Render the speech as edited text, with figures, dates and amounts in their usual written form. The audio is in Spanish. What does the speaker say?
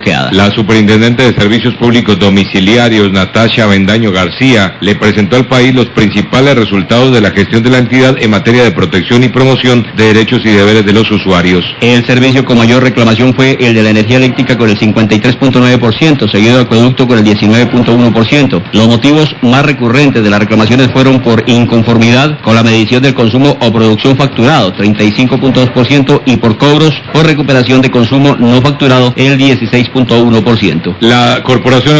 La superintendente de Servicios Públicos Domiciliarios, Natasha Bendaño García, le presentó al país los principales resultados de la gestión de la entidad en materia de protección y promoción de derechos y deberes de los usuarios. El servicio con mayor reclamación fue el de la energía eléctrica con el 53.9%, seguido de acueducto con el 19.1%. Los motivos más recurrentes de las reclamaciones fueron por inconformidad con la medición del consumo o producción facturado, 35.2%, y por cobros o recuperación de consumo no facturado, el 16.1%. La corporación